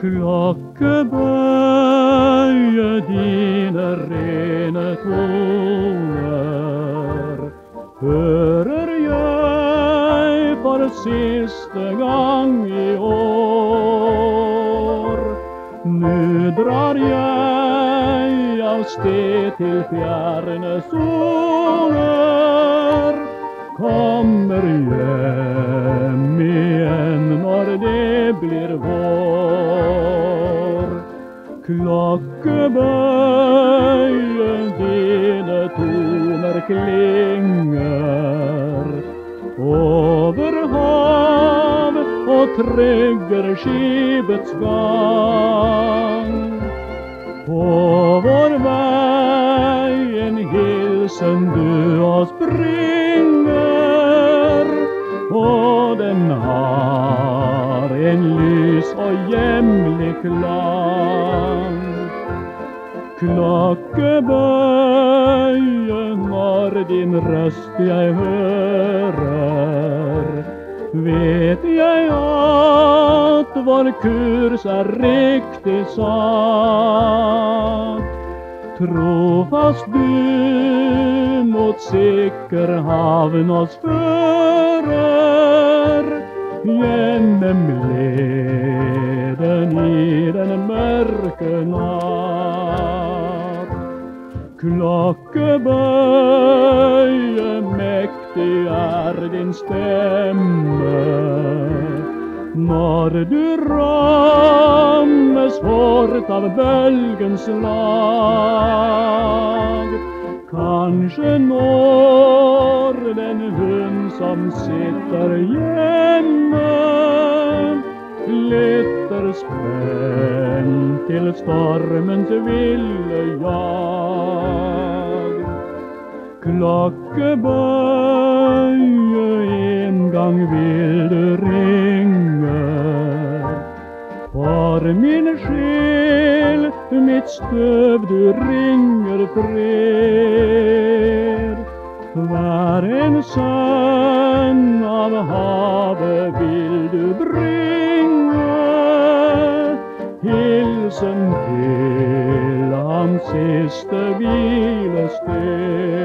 Klokkebøye dine rene toner, hører jeg for siste gang i år. Nå drar jeg av sted til fjerne soler, kommer hjem igjen når det blir vår. Klokkebøye dine toner klinger over hav og trygger skipets gang. På vår vei en hilsen du oss bringer, og den har en lys og hjemlig klang. Klokkebøye når din røst jeg hører, vet jeg at vår kurs er riktig satt. Trofast du mot sikker havn oss fører, gjennom leden i den mørke natt. Klokkebøye mektig er din stemme, når du rammes hårdt av bølgens slag. Kanskje når den hund som sitter hjemme lytter spent til stormens ville jag. Klokkebøye, en gang vil du ringe, for min sjel, mitt støv du ringer fred. Hver en sønn av havet vil du bringe, hilsen til hans siste hvilested.